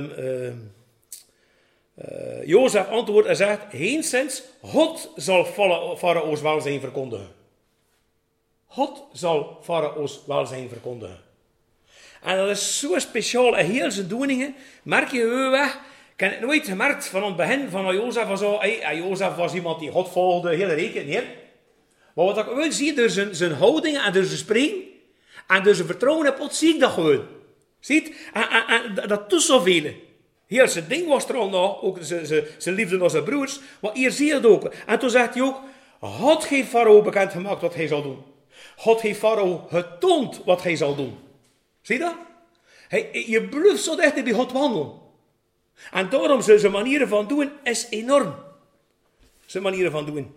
Speaker 1: Jozef antwoordt en zegt, geenszins, God zal Farao's welzijn verkondigen. God zal Farao's welzijn verkondigen. En dat is zo speciaal. En heel zijn doeningen merk je heel weg. Ik heb het nooit gemerkt van het begin van Jozef. Jozef was iemand die God volgde, hele reken. Nee. Maar wat ik wel zie, door zijn houdingen en door zijn spreken en door zijn vertrouwen op God, zie ik dat gewoon. Ziet? En dat doet zoveel. Heel zijn ding was er al nog, ook zijn liefde naar zijn broers. Maar hier zie je het ook. En toen zegt hij ook, God heeft Farao bekendgemaakt wat hij zal doen. God heeft Farao getoond wat hij zal doen. Zie je dat? Je blijft zo dicht bij God wandelen. En daarom zijn manieren van doen is enorm. Zijn manieren van doen.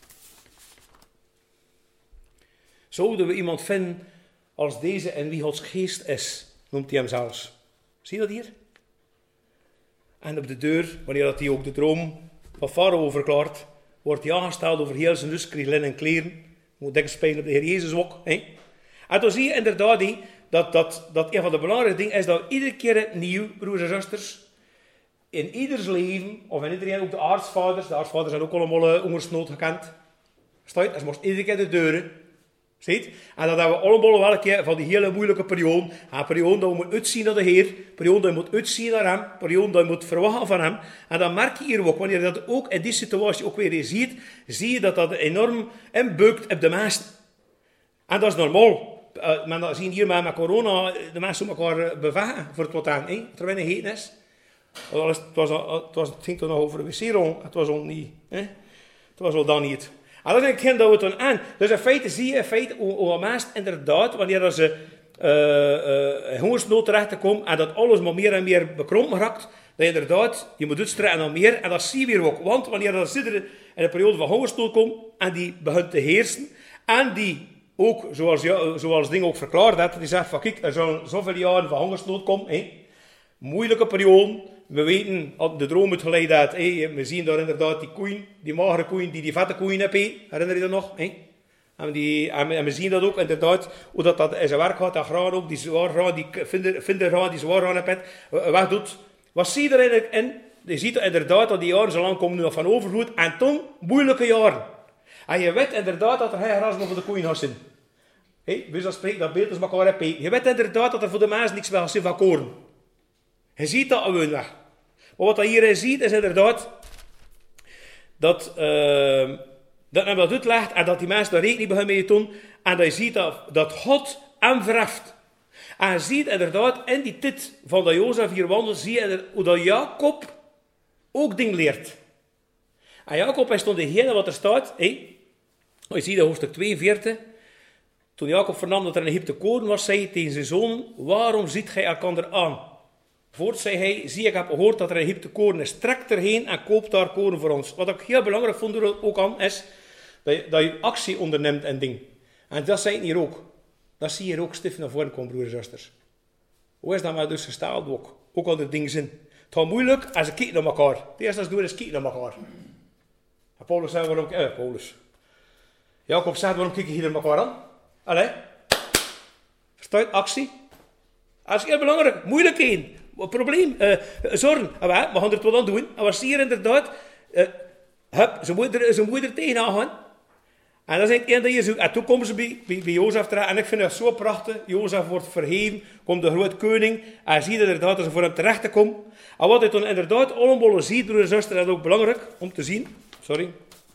Speaker 1: Zouden we iemand vinden als deze en wie Gods geest is, noemt hij hem zelfs. Zie je dat hier? En op de deur, wanneer dat hij ook de droom van Farao verklaart, wordt hij aangesteld over heel zijn lus, en kleren. Moet denken spelen op de Heer Jezus ook. En dan zie je inderdaad dat een van de belangrijke dingen is dat iedere keer nieuw, broers en zusters, in ieders leven, of in iedereen, ook de aartsvaders zijn ook allemaal hongersnood gekend. Sta je? Dat moest iedere keer de deuren. Ziet? En dat hebben we allemaal wel een keer van die hele moeilijke periode. Een periode dat we moeten uitzien naar de Heer. Een periode dat je moet uitzien naar hem. Een periode dat je moet verwachten van hem. En dan merk je hier ook, wanneer je dat ook in die situatie ook weer ziet, zie je dat dat enorm inbukt op de mensen. En dat is normaal. Men dat zien hier met corona, de mensen elkaar bevechten voor het wat aan. Het er weinig heten is. Het ging toch nog over de wc-rol. Het was al niet. Het was al dan niet. En dat is eigenlijk dat we het dan aan. Dus in feite zie je hoe mensen inderdaad, wanneer ze hongersnood terecht te komen en dat alles maar meer en meer bekrompen raakt, dat je inderdaad, je moet uitstrijden naar meer. En dat zie je weer ook. Want wanneer dat zit er in een periode van hongersnood komt en die begint te heersen en die ook, zoals Ding ook verklaard heeft, die zegt van kijk, er zullen zoveel jaren van hongersnood komen. Moeilijke periode. We weten, de droom het geleid uit. We zien daar inderdaad die koeien, die magere koeien, die vette koeien hebben. Herinner je dat nog? En we zien dat ook inderdaad, hoe dat in zijn werk gaat. Dat graan ook, die zwaar graan, die vinder graan, die zwaar graan heeft, wegdoet. Wat zie je er eigenlijk in? Je ziet inderdaad dat die jaren zo lang komen nu nog van overvloed. En toen moeilijke jaren. En je weet inderdaad dat er geen gras meer voor de koeien gaat zijn. Wie zal spreken, dat beeld is elkaar repeten. Je weet inderdaad dat er voor de mensen niks meer gaat zijn van koren. Je ziet dat gewoon weg. Maar wat je hierin ziet is inderdaad dat men dat uitlegt en dat die mensen daar rekening beginnen mee te doen. En dat je ziet dat God hem verheft. En je ziet inderdaad in die tijd van dat Jozef hier wandelt, zie je hoe dat Jacob ook ding leert. En Jacob is toen degene wat er staat. Je ziet in hoofdstuk 42. Toen Jacob vernam dat er in Egypte koren was, zei hij tegen zijn zonen: waarom ziet gij elkander aan? Voort zei hij: zie, ik heb gehoord dat er in Egypte koren is. Trek erheen en koop daar koren voor ons. Wat ik heel belangrijk vond er ook aan is dat je actie onderneemt en ding. En dat zei ik hier ook. Dat zie je hier ook stif naar voren komen, broers en zusters. Hoe is dat maar dus gesteld ook? Ook al de dingen zijn. Het gaat moeilijk als ze kijken naar elkaar. Het eerste wat ze doen is kijken naar elkaar. En Paulus zei waarom... Jacob zegt waarom kijk je hier naar elkaar aan? Allee. Verstaat actie? Dat is heel belangrijk. Moeilijkheden. Probleem. Zorgen. En we gaan er het wel aan doen. En wat zie je inderdaad? Ze moet er tegenaan gaan. En dat is één dat je zoekt. En toen komen ze bij Jozef terecht. En ik vind dat zo prachtig. Jozef wordt verheven. Komt de grote koning. En je ziet inderdaad dat ze voor hem terecht te komen. En wat hij toen inderdaad allemaal ziet, broer en zuster, dat is ook belangrijk om te zien. Sorry.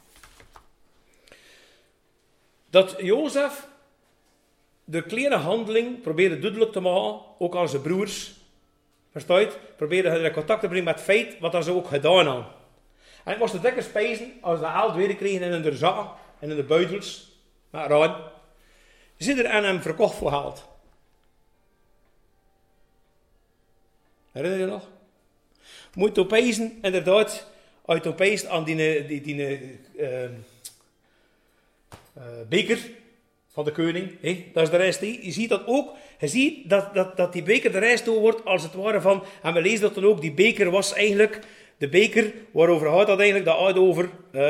Speaker 1: Dat Jozef de kleine handeling probeerde duidelijk te maken. Ook aan zijn broers. Verstaat? Probeerde hij in contact te brengen met het feit wat ze ook gedaan hadden. En ik moest de dikke spijzen als ze geld weer kregen in de zakken. En in de buitels, maar ruim. Ze zijn er aan hem verkocht voor geld. Herinner je nog? Moet opeisen, inderdaad, uit opeisen aan die beker van de koning. Dat is de rest. Je ziet dat ook. Je ziet dat die beker de rest door wordt als het ware van. En we lezen dat dan ook. Die beker was eigenlijk de beker waarover gaat dat eigenlijk. Dat gaat over.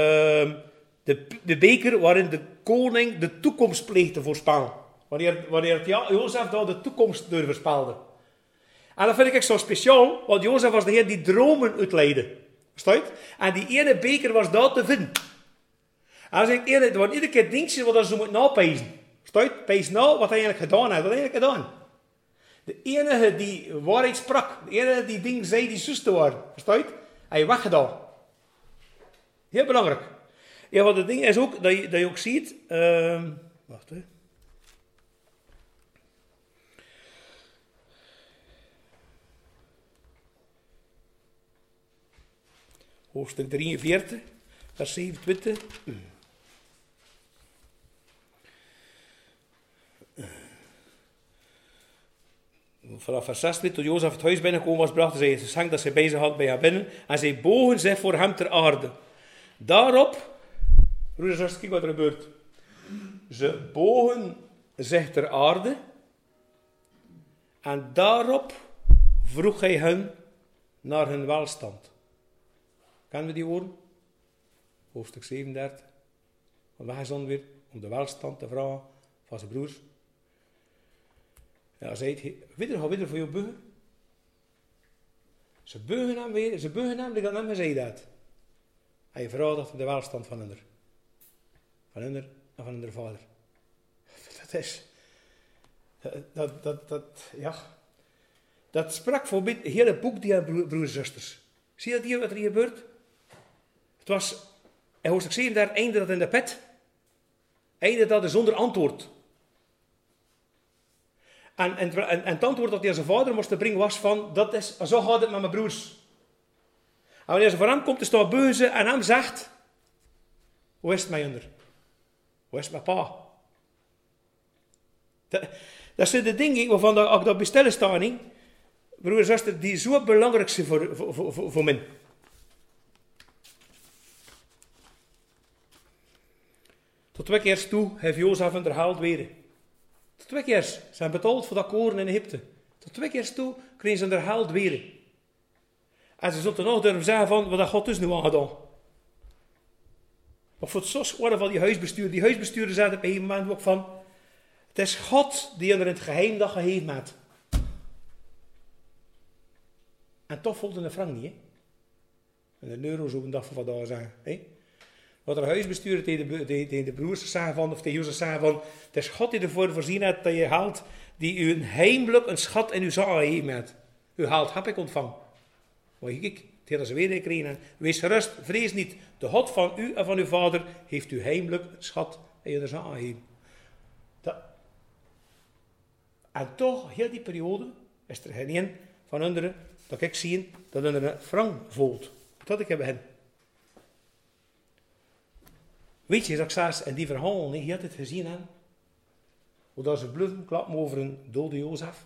Speaker 1: De beker waarin de koning de toekomst pleegt te voorspellen. Wanneer Jozef daar de toekomst door voorspelde. En dat vind ik zo speciaal, want Jozef was degene die dromen uitleidde. Verstaat? En die ene beker was daar te vinden. En dan zeg ik eerlijk, er waren iedere keer dingetjes wat ze moeten napijzen. Verstaat? Pijs na wat hij eigenlijk gedaan heeft. Wat hij eigenlijk gedaan. De enige die waarheid sprak, de enige die dingen zei die zuster waren. Verstaat? Hij heeft weggedaan. Heel belangrijk. Ja, wat het ding is ook, dat je ook ziet... wacht hè. Hoofdstuk 43, vers 27. Vanaf vers 6, toen Jozef het huis binnengekomen was, brachten zij het geschenk dat zij bij zich had bij haar binnen. En zij bogen zich voor hem ter aarde. Daarop... Broeders en zusters, kijk wat er gebeurt. Ze bogen zich ter aarde. En daarop vroeg hij hen naar hun welstand. Kennen we die woorden? Hoofdstuk 37. Vandaag is dan weer om de welstand te vragen van zijn broers. Ja, zei het, ga weer voor jou buigen. Ze buigen hem weer, ze buigen hem, dat hem gezegd had. En je vraagt dat de welstand van hen. Van hen en van hun vader. Dat is... Dat sprak voor het hele boek die aan broers en zusters. Zie je dat hier wat er hier gebeurt? Het was in hoofdstuk 7 daar einde dat in de pet. Einde dat zonder antwoord. En het antwoord dat hij aan zijn vader moest brengen was van, dat is, zo gaat het met mijn broers. En wanneer ze voor hem komt, te staan beuzen en hem zegt, hoe is het met onder? Hoe is het met pa? Dat zijn de dingen waarvan als ik dat bij stilsta, broer en zuster, die zo belangrijk zijn voor mij. Tot 2 keer toe heeft Jozef hun geld weer. Tot 2 keer. Ze hebben betaald voor dat koren in Egypte. Tot 2 keer toe kregen ze hun geld weer. En ze zullen nog durven zeggen van, wat God dus nu aan gedaan. Maar voor het sos worden van die huisbestuur. Die huisbestuurder zei op een gegeven moment ook van, het is God die er in het geheim dat gegeven heeft. En toch voelde de frank niet. Hè? En de euro zou een dag van vandaag zijn. Hè? Wat er huisbestuurder tegen de broers zeggen van, of tegen Jozef zeggen van, het is God die ervoor voorzien heeft dat je haalt, die u een heimelijk een schat in uw zaal gegeven heeft. U haalt, heb ik ontvangen. Maar kijk, het hele ze weer gekregen. Wees gerust, vrees niet. De God van u en van uw vader heeft u heimelijk een schat in uw zaal gegeven. En toch, heel die periode, is er geen van anderen, dat ik zie, dat een frank voelt. Dat ik heb hen. Weet je, dat ik zelfs in die verhalen niet heel het gezien heb, hoe dat ze bluffen klappen over een dode Jozef.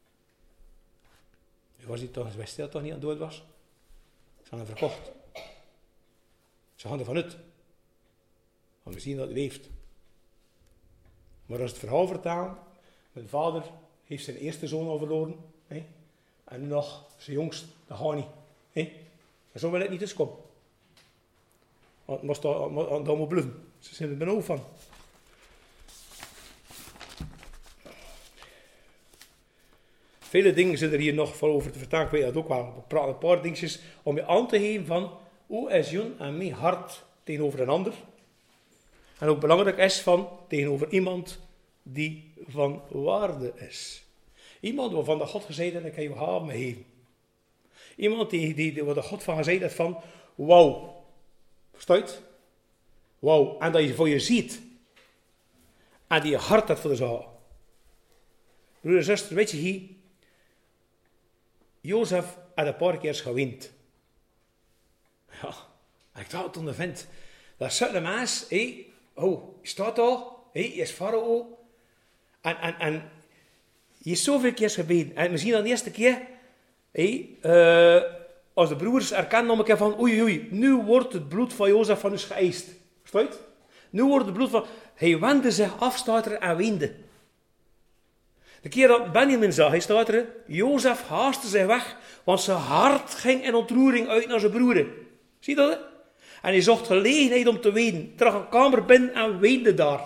Speaker 1: Nu was hij toch, wist hij dat toch niet aan dood was? Ze hadden hem verkocht. Ze gaan ervan uit. Want we zien dat hij leeft. Maar als het verhaal vertalen, mijn vader heeft zijn eerste zoon al verloren. Hè? En nu nog zijn jongst, dat gaat niet. Hè? En zo wil het niet eens komen. Want dat moet bluffen. Ze zijn er benauwd van. Vele dingen zijn er hier nog voor over te vertellen. Ik weet dat ook wel. Ik praat een paar dingetjes om je aan te geven van hoe is Jon en mijn hart tegenover een ander. En ook belangrijk is van tegenover iemand die van waarde is. Iemand waarvan de God gezegd heeft, ik kan je haven geven. Iemand waar de God van gezegd heeft van, wauw. Versta je het? Wauw. En dat je voor je ziet. En die je hart hebt voor de zaal. Broeder en zuster, weet je hier. Jozef had een paar keer gewend. Ja, ik dacht het ondervind. Dat zit de maas, hé, oh, je staat al, hé, je is farao. En je is zoveel keer gebeden. En misschien dan de eerste keer, als de broers erkennen om een keer van, oei, nu wordt het bloed van Jozef van ons geëist. Versta je het? Nu wordt het bloed van, hij wendde zich af, staat er, en weende. De keer dat Benjamin zag, hij staat er, Jozef haastte zich weg, want zijn hart ging in ontroering uit naar zijn broeren. Zie je dat? En hij zocht gelegenheid om te wenen. Trok een kamer binnen en weende daar.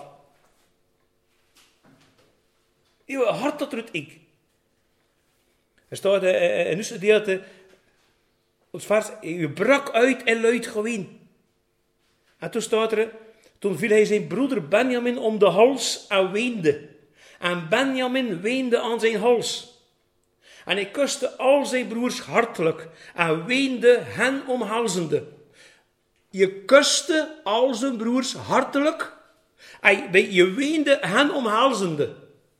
Speaker 1: Je hart dat eruit ik. Er staat in het gedeelte, het vers, je brak uit en luid geween. En toen staat er, toen viel hij zijn broeder Benjamin om de hals en weende. En Benjamin weende aan zijn hals. En hij kuste al zijn broers hartelijk en weende hen omhelzende. Je kuste al zijn broers hartelijk en je weende hen omhelzende.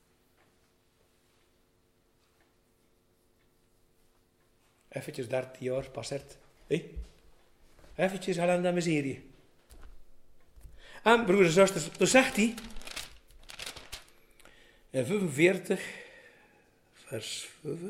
Speaker 1: Eventjes 13 jaar passeert. Eventjes ellende en miserie. En broers en zusters, toen zegt hij in 45, vers 5.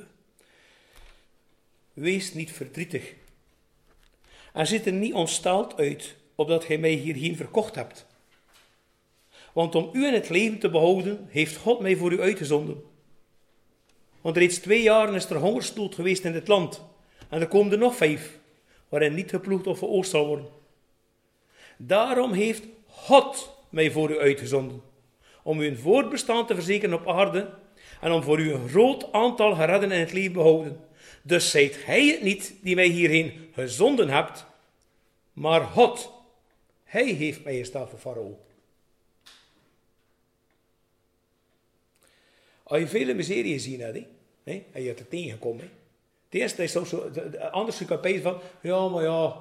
Speaker 1: Wees niet verdrietig. En ziet er niet ontsteld uit, opdat gij mij hierheen verkocht hebt. Want om u in het leven te behouden, heeft God mij voor u uitgezonden. Want reeds 2 jaar is er hongersnood geweest in dit land. En er komen er nog 5, waarin niet geploegd of geoogst zal worden. Daarom heeft God mij voor u uitgezonden. Om u een voortbestaan te verzekeren op aarde. En om voor u een groot aantal geredden in het leven behouden. Dus zijt gij het niet die mij hierheen gezonden hebt. Maar God. Hij heeft mij gesteld voor Farao. Als je vele miserie gezien hebt, en je hebt er tegengekomen. Het eerste is zo, anders kun je van, ja, maar ja,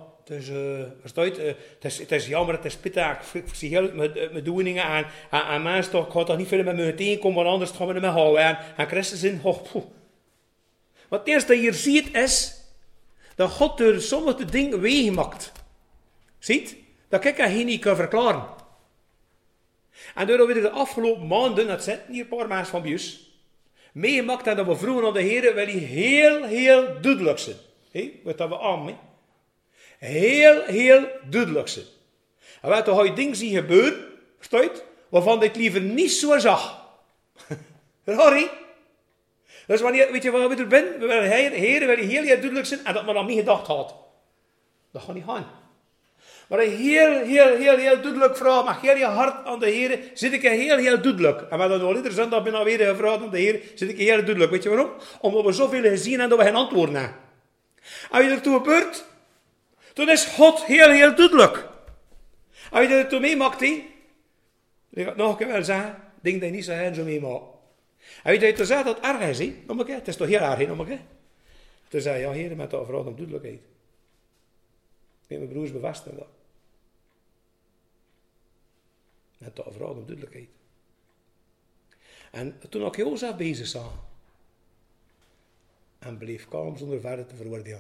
Speaker 1: het is jammer, het is pittig, ik zie heel met doeningen en mensen toch, ik ga toch niet veel met me tegenkomen, want anders gaan we er mee houden. En Christus in, wat het eerste dat je hier ziet is, dat God door sommige dingen wegen maakt. Ziet? Dat ik het niet kan verklaren. En doordat we de afgelopen maanden, dat zijn hier een paar mensen van bij ons, meegemaakt hebben dat we vroegen aan de Heer, wil die heel duidelijk zijn. Wat dat we aan, heel duidelijk zijn. En wat dan ga je dingen zien gebeuren, versta je, waarvan ik liever niet zo zag. Raar, dus wanneer, weet je wat we er zijn? We willen Heer, wil heel duidelijk zijn en dat men aan niet gedacht had. Dat gaat niet gaan. Maar een heel duidelijk vraag, mag heel je hart aan de Heer, zit ik heel duidelijk. En wat dan al iedere zondag ben ik weer gevraagd aan de Heer, zit ik heel duidelijk. Weet je waarom? Omdat we zoveel gezien hebben dat we geen antwoorden hebben. Als je ertoe gebeurt, dan is God heel duidelijk. Als je ertoe meemaakt, ik ga het nog een keer wel zeggen, denk dat je niet zo heel zo meemaakt. Als je zegt dat het erg is, het is toch heel erg, toen zei ja, Heer, met de vraag om duidelijkheid. Ik mijn broers bevestigen dat. Met de vraag om duidelijkheid. En toen ik Jozef bezig zag, en bleef kalm zonder verder te veroordelen.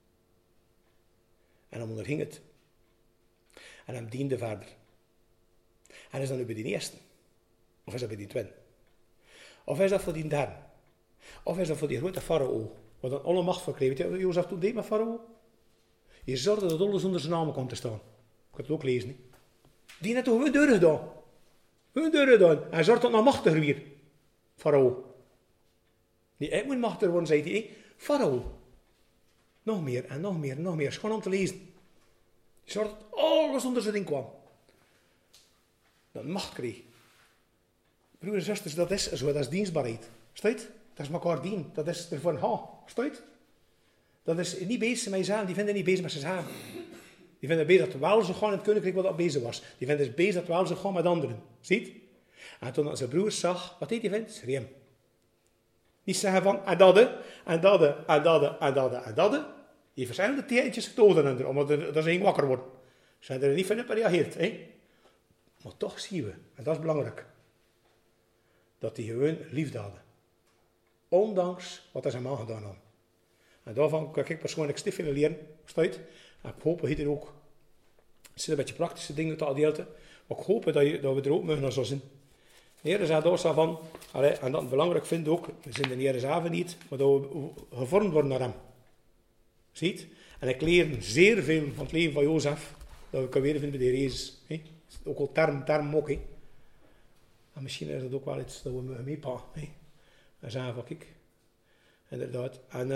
Speaker 1: En dan onderging het. En hem diende verder. En is dat nu bij die eerste? Of is dat bij die tweede? Of is dat voor die derde? Of is dat voor die grote farao? Wat dan alle macht verkreeg. Weet je wat Jozef toen deed met farao? Je zorgde dat alles onder zijn naam komt te staan. Ik heb het ook lezen. Niet? Die had toch hun deuren gedaan. Hun deuren gedaan. Hij zorgde dat nog machtiger weer. Farao. Nee, ik moet machtiger worden, zei hij. Farao. Nog meer en nog meer en nog meer. Het is gewoon om te lezen. Je zorgde dat alles onder zijn ding kwam. Dat macht kreeg. Broers en zusters, dat is zo. Dat is dienstbaarheid. Staat? Dat is elkaar dienen. Dat is ervoor een ha. Staat? Dat is niet bezig met jezelf. Die vinden niet bezig met zichzelf. Die vinden bezig dat wel zo gaan in het koninkrijk wat dat bezig was. Die vinden dus bezig dat wel zo gaan met anderen. Ziet? En toen zijn broers zag, wat deed hij vindt? Schreeuwen. Niet zeggen van, en dat, en dat, en dat, en dat, en dat. Die verschillende tijdjes getogen, omdat er zijn wakker wordt. Ze zijn er niet van op gereageerd. Maar toch zien we, en dat is belangrijk, dat die gewoon liefde hadden. Ondanks wat hij zijn man gedaan had. En daarvan kan ik persoonlijk stief willen leren. Staat? En ik hoop dat je er ook. Het zijn een beetje praktische dingen te adeelten. Maar ik hoop dat we er ook mogen naar zo zien. De Heer zei daar van, en dat belangrijk vind ik ook, we zijn de Heer zelf niet, maar dat we gevormd worden naar hem. Ziet? En ik leer zeer veel van het leven van Jozef, dat we kunnen vinden bij de Heer Jezus. Ook al term ook. En misschien is dat ook wel iets dat we meepakken. En zeggen van, kijk, inderdaad. En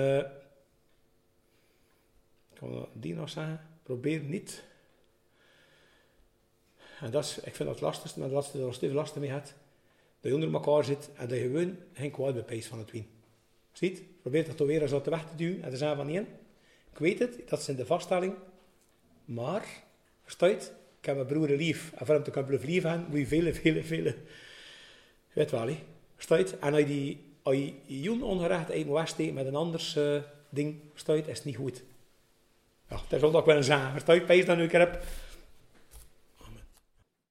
Speaker 1: ik kan die nog zeggen, probeer niet. En dat is, ik vind dat het lastigste, maar dat er stief lastig mee had. Dat je onder elkaar zit en dat je gewoon geen kwaad bepeist van het wien. Ziet? Probeer dat toch weer eens uit de weg te duwen en te zeggen van nee. Ik weet het, dat is in de vaststelling. Maar, verstaat? Ik heb mijn broer lief. En voor hem te kunnen blijven lief hebben, moet je vele. Weet wel, hè? Verstaat? En als je joen ongerecht even wegsteekt met een anders ding, verstaat? Is het niet goed. Ja, dat is wel dat ik wel zeggen. Verstaat? Pees dat nu een keer heb.